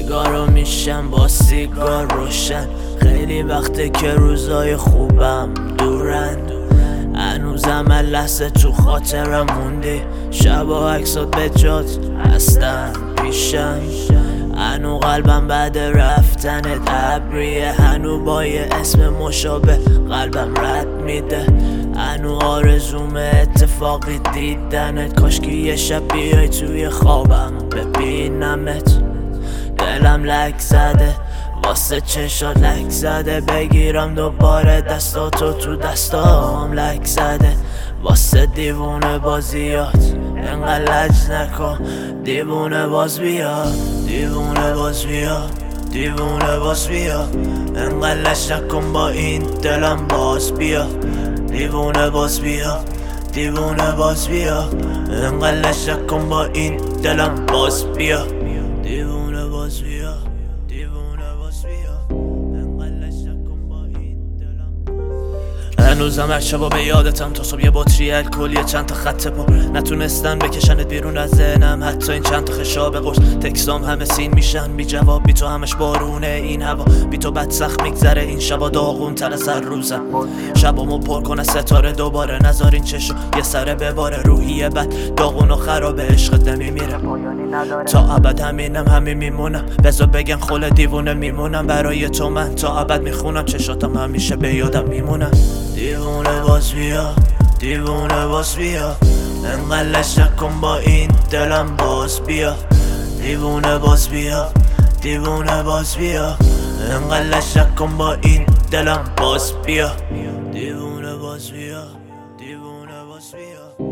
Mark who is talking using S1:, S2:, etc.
S1: سیگارو میشم با سیگار روشن. خیلی وقته که روزای خوبم دورن، هنوزم لحظه تو خاطرم موندی. شب و عکسات به جات هستن پیشم، هنو قلبم بعد رفتنت ابریه. هنو با یه اسم مشابه قلبم رد میده، هنو آرزوم اتفاقی دیدنت. کاش که یه شب بیای توی خوابم ببینمت. دلم لک زده واسه چشات لک زده، بگیرم دوباره دستاتو تو دستام لک زده. واسه دیوونه بازیات انقدر لج نکن، دیوونه باز بیا، دیوونه باز بیا، دیوونه باز بیا. انقدر لج نکن با این دلم باز بیا، دیوونه باز بیا، دیوونه باز بیا. انقدر لج نکن با این دلم باز بیا، دیوونه باز بیا، دیوونه باز بیا. انقدر لج نکن با این دلم باز. هنوزم هر شبا به یادتم، تا صبح یه بطری الکلی چند تا خط پا نتونستن بکشنت بیرون از ذهنم. حتی این چند تا خشاب قرص تکستام همه سین میشن بی جواب. بی تو همش بارونه این هوا، بی تو بد سخت میگذره این شبا. داغون تر از هر روزم، شبامو پر کنه ستاره دوباره. نذار این چشو یه سره بباره، روحیه بد داغون و خرابه. عشقت نمیمیره تا ابد، همین میمونم. بذار بگم خل دیوونه میمونم برای تو. من تا ابد میخونم، چشاتم همیشه به یادم میمونم. دیوونه باز بیا، دیوونه باز بیا. انقدر لج نکن با این دلم باز بیا، دیوونه باز بیا، دیوونه باز بیا. انقدر لج نکن با این دلم باز بیا، دیوونه باز بیا، دیوونه باز بیا.